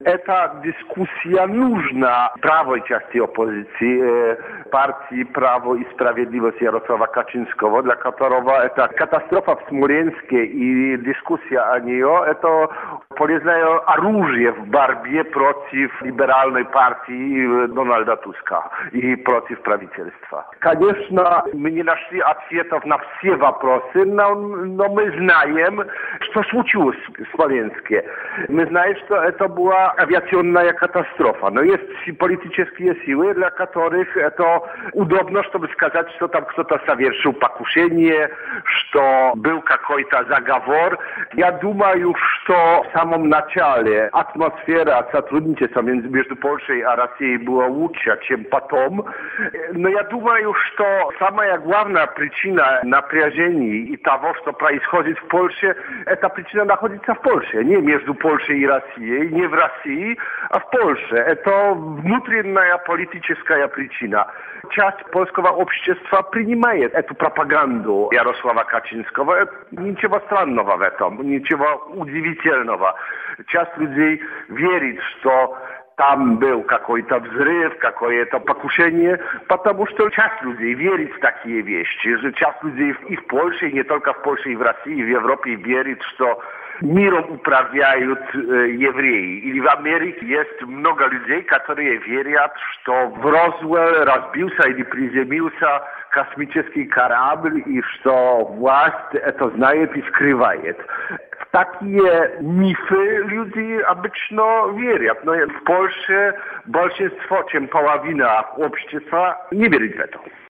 Эта дискуссия нужна правой части оппозиции, партии «Право и справедливость» Ярослава Качинского, для которого это катастрофа в Смоленске и дискуссия о нее – это полезное оружие в борьбе против либеральной партии Дональда Туска и против правительства. Конечно, мы не нашли ответов на все вопросы, но мы знаем, что случилось в Смоленске. Мы знаем, что это была авиационная катастрофа, но есть политические силы, для которых это удобно, чтобы сказать, что там кто-то совершил покушение, что был какой-то заговор. Я думаю, что в самом начале атмосфера сотрудничества между Польшей и Россией была лучше, чем потом. Но я думаю, что самая главная причина напряжений и того, что происходит в Польше, эта причина находится в Польше, не между Польшей и Россией, не в России, а в Польше. Это внутренняя политическая причина. Часть польского общества принимает эту пропаганду Ярослава Качинского. Ничего странного в этом, ничего удивительного. Часть людей верит, что там был какой-то взрыв, какое-то покушение, потому что часть людей верит в такие вещи. Часть людей и в Польше, и не только в Польше, и в России, и в Европе верит, что миром управляют евреи. Или в Америке есть много людей, которые верят, что в Розуэлл разбился или приземлился космический корабль, и что власть это знает и скрывает. В такие мифы люди обычно верят, но в Польше большинство, чем половина общества, не верит в это.